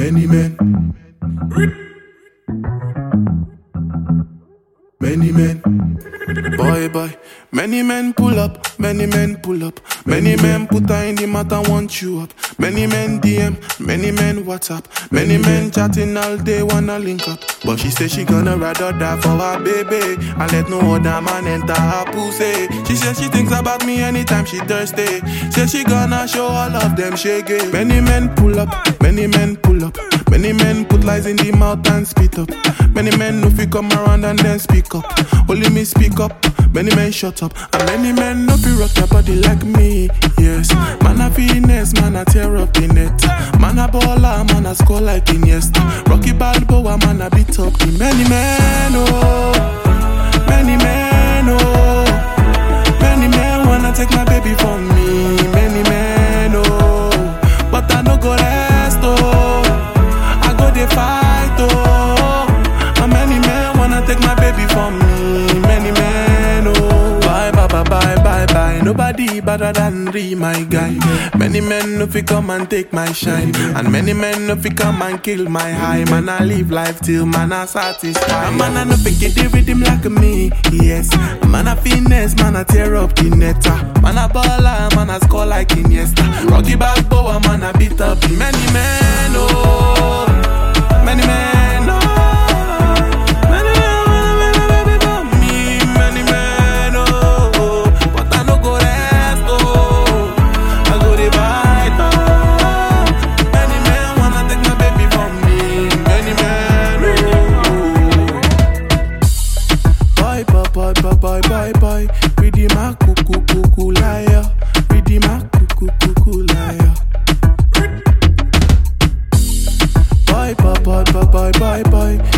Many men. Many men. Boy, many men pull up, many men pull up. Many men put her in the matter, want you up. Many men DM, many men WhatsApp. Many men chatting all day, wanna link up. But she say she gonna rather die for her baby and let no other man enter her pussy. She says she thinks about me anytime she thirsty. Say she gonna show all of them shaggy. Many men pull up, many men pull up. Many men put lies in the mouth and spit up. Many men no fi come around and then speak up. Only me speak up, many men shut up. And many men no fi rock your body like me, yes. Man a finesse, man a tear up the net. Man a baller, man a score like Iniesta. Rocky Balboa, man a beat up the many men, oh. Many men, oh. Many men wanna take my baby from me. Many men, oh. But I no go rest, oh. I go dey fight, oh. And many men wanna take my baby from me. Many men, oh. Bye, bye, bye, bye, bye, bye. Nobody better than Ree, my guy. Many men no fi come and take my shine. And many men no fi come and kill my high. Man, I live life till man I satisfied. A man I no fi get the rhythm like me, yes. A man I finesse, man I tear up the net. Man I baller, man I score like Iniesta. Rocky Balboa, man I beat up the many men, oh. Many men, oh. Many men wanna make my baby for me. Many men, oh. But I no go rest, oh. I go dey fight, oh. Many men wanna take my baby from me. Many men, oh. Boy. Ready my cuckoo liar. Ready my cuckoo liar. Boy.